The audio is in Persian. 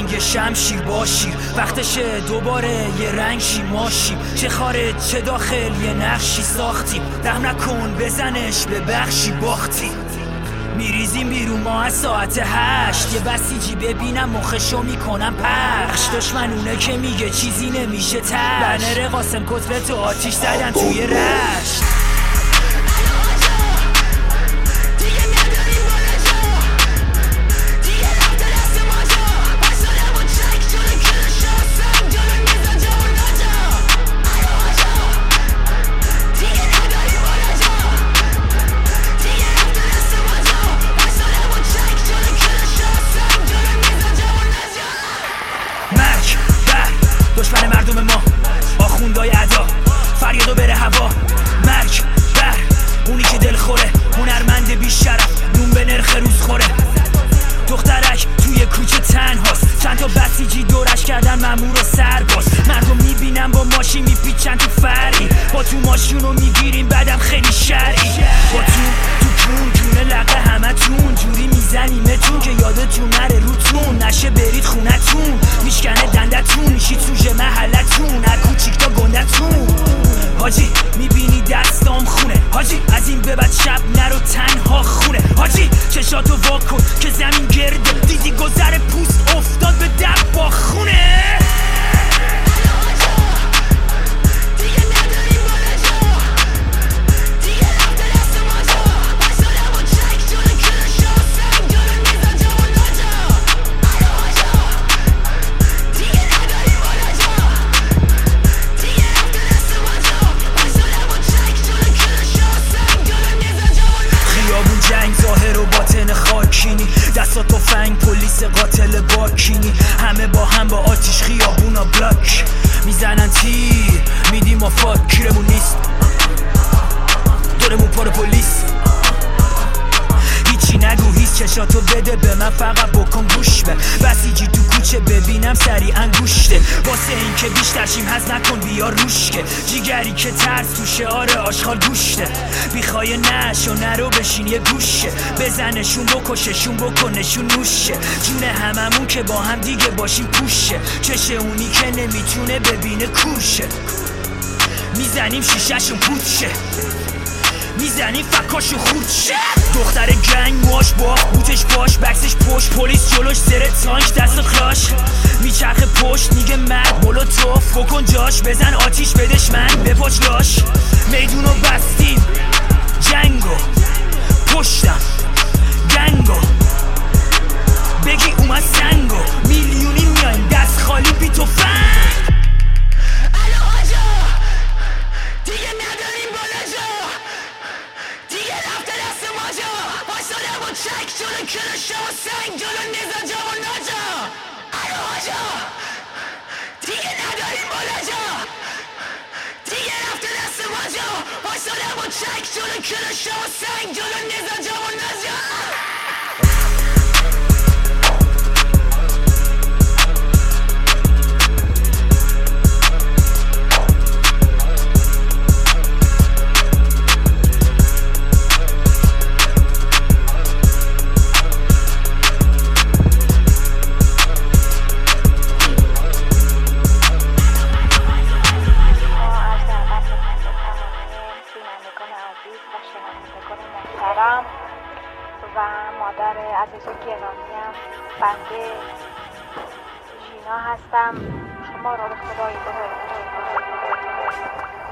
میگه شمشیر باشی، وقتشه دوباره یه رنگ شی ماشی، چه خارج چه داخل یه نقشی ساختی، رحم نکن بزنش به بخشی باختی. میریزیم بیرون ما از ساعت 8، یه بسیجی ببینم مخشو میکنم پخش. دشمنونه که میگه چیزی نمیشه تش، بنر قاسم کتلت و آتیش زدن توی رشت. دشمن مردم ما آخوندای ادا، فریادو بره هوا. مرگ بر اونی که دل خوره، هنرمند بی شرف، نون به نرخ روز خوره. دخترک توی کوچه تنهاست، چند تا بسیجی دورش کردن مامور و سرباز. مردم میبینم با ماشین میپیچن تو فری، با تو ماشینو میگیریم بعدم خیلی شرعی. با تو کون جونه لقه همه تون جوری میزنیمتون که یادتون نره روتون نشه برید خونتون، میشکنه دندتون شید سوژه محلتون، هر کوچیک تا گندتون. حاجی میبینی دستام خونه، حاجی از این به بعد شب نرو تنها خونه. حاجی چشاتو واکن که زمین گرده، دیدی گذر پوست افتاد به دب با خونه. ظاهر و باطن خاکینی، دستا تفنگ پلیس قاتل باکینی، همه با هم با آتیش خیابونا بلاک میزنن تیر، میدیم ما فاک کیرمون نیست، دورمون پر پلیس. هیچی نگو هیچ چشاتو بده به من فقط بکن گوش به، بسیجی تو کوچه ببینم سریعا گوشته، واسه این که بیشتر شیم هز نکن بیا روش که، جیگری که ترس تو شعار آشغال گوشته، بیخوای نش و نرو بشین یه گوشه، بزنشون بکششون بکنشون نوشه، جون هممون که با هم دیگه باشیم پوشه، چشه اونی که نمیتونه ببینه کوشه، میزنیم شیشهشون پوچه، میزنی فکاشو خورد شه. دختر گنگ واش با بوتش باش، بکسش پشت، پلیس جلوش زره تانک دست خراش، میچرخه پشت میگه مرد مولوتوف بکن جاش، بزن آتیش بدش من بپاچ لاش. میدونو بستیم جنگو پشتم گنگو، بگی اومد سنگو، میلیونی میایم دست خالی بی تفنگ. چک جلو کلشه و سنگ جلو نیزا جوان نجا. الو آجا دیگه نداریم بالا جا، دیگه رفته دست ما جا، باشدم و چک جلو کلشه و سنگ جلو نیزا جوان نجا. و مادر عزیز و گرامیم بنده ژینا هستم. شما را به خدای